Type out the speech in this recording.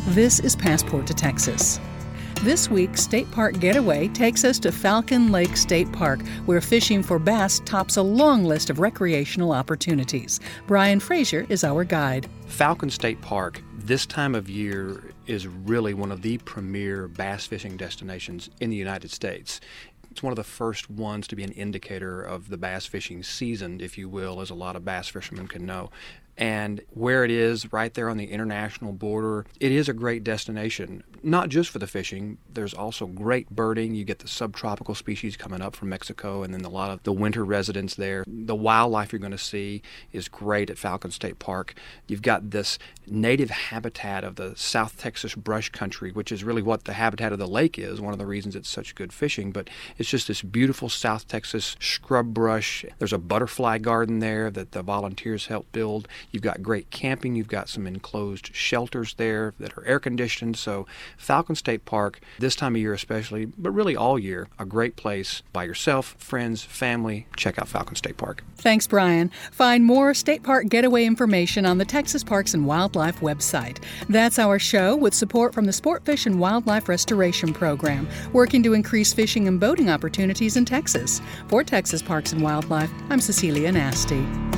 This is Passport to Texas. This week's State Park Getaway takes us to Falcon Lake State Park, where fishing for bass tops a long list of recreational opportunities. Brian Frazier is our guide. Falcon State Park, this time of year, is really one of the premier bass fishing destinations in the United States. It's one of the first ones to be an indicator of the bass fishing season, if you will, as a lot of bass fishermen can know. And where it is, right there on the international border, it is a great destination, not just for the fishing. There's also great birding. You get the subtropical species coming up from Mexico, and then a lot of the winter residents there. The wildlife you're going to see is great at Falcon State Park. You've got this native habitat of the South Texas brush country, which is really what the habitat of the lake is, one of the reasons it's such good fishing. But it's just this beautiful South Texas scrub brush. There's a butterfly garden there that the volunteers help build. You've got great camping. You've got some enclosed shelters there that are air-conditioned. So Falcon State Park, this time of year especially, but really all year, a great place by yourself, friends, family. Check out Falcon State Park. Thanks, Brian. Find more State Park Getaway information on the Texas Parks and Wildlife website. That's our show with support from the Sportfish and Wildlife Restoration Program, working to increase fishing and boating opportunities in Texas. For Texas Parks and Wildlife, I'm Cecilia Nasty.